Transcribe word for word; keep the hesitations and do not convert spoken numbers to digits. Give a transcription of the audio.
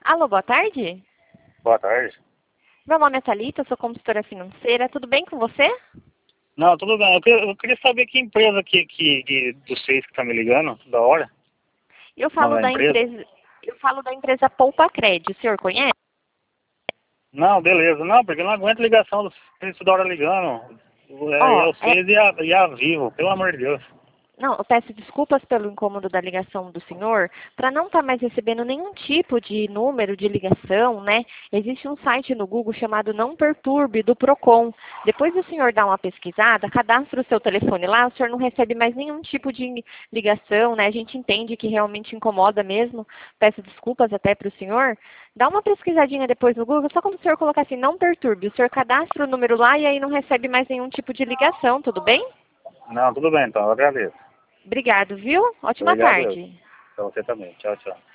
Alô, boa tarde. Boa tarde. Meu nome é Thalita, eu sou consultora financeira. Tudo bem com você? Não, tudo bem. Eu queria, eu queria saber que empresa que, que, que dos seis que tá me ligando, da hora. Eu O nome falo da da empresa? empresa, eu falo da empresa Poupa Crédito. O senhor conhece? Não, beleza. Não, porque eu não aguento ligação dos seis toda hora ligando. É, é Ó, o é, seis e a, e a Vivo, pelo amor de Deus. não, eu peço desculpas pelo incômodo da ligação do senhor, para não estar mais recebendo nenhum tipo de número de ligação, né? Existe um site no Google chamado Não Perturbe, do Procon. Depois do senhor dar uma pesquisada, cadastra o seu telefone lá, o senhor não recebe mais nenhum tipo de ligação, né? A gente entende que realmente incomoda mesmo. Peço desculpas até para o senhor. Dá uma pesquisadinha depois no Google, só quando o senhor colocar assim, Não Perturbe, o senhor cadastra o número lá e aí não recebe mais nenhum tipo de ligação, tudo bem? Não, tudo bem então, eu agradeço. Obrigado, viu? Ótima Obrigado eu. tarde. Pra você também. Tchau, tchau.